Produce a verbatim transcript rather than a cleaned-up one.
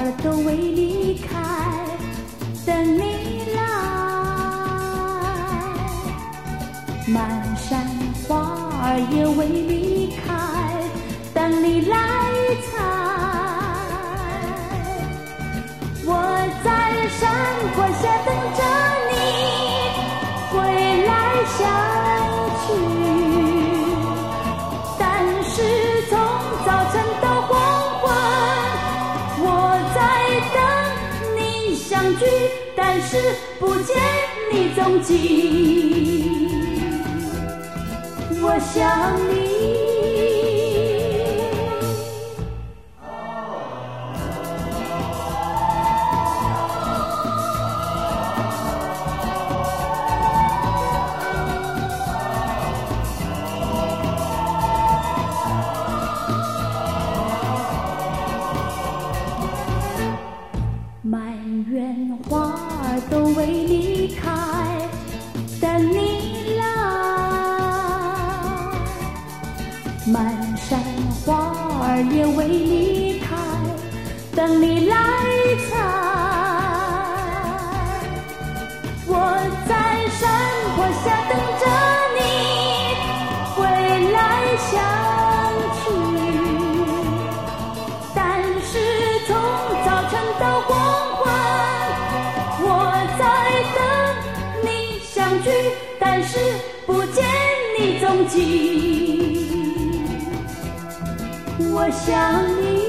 儿都未离开，等你来。满山花儿也未离开，等你来采。我在山坡下等着你归来相聚，但是从早晨到黄昏，我在等你相聚，但是不见你踪迹。我想你。满园花儿都未离开，等你来。满山花儿也未离开，等你来采。我在山坡下等着你归来相聚，但是从早晨到黄昏，我在等你相聚，但是不见你踪迹。我想你。